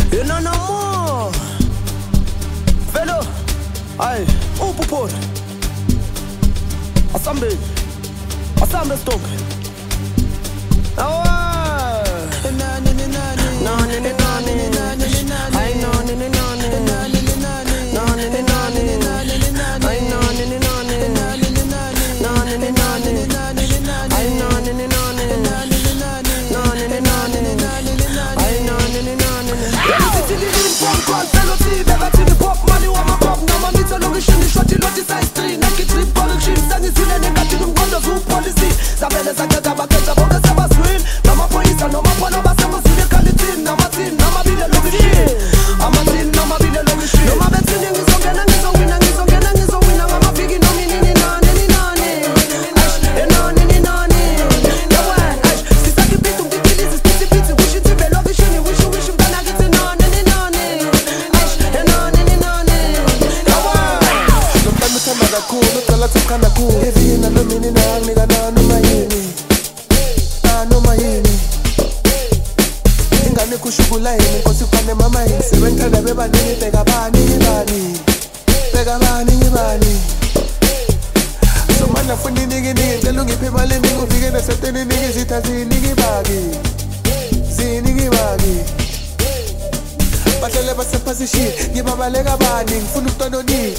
You know no more. Fellow, aye, upuport. Assemble stop. Kushugulaini nkosikwane mama yini sebengithanda bebaningi bheka bani so mana funi nigi ngicela ungiphe imali eningi ufike naseteni nigi zitha zinigi baki bahlele basephasishini ngibabaleka bani ngifuna ukutononini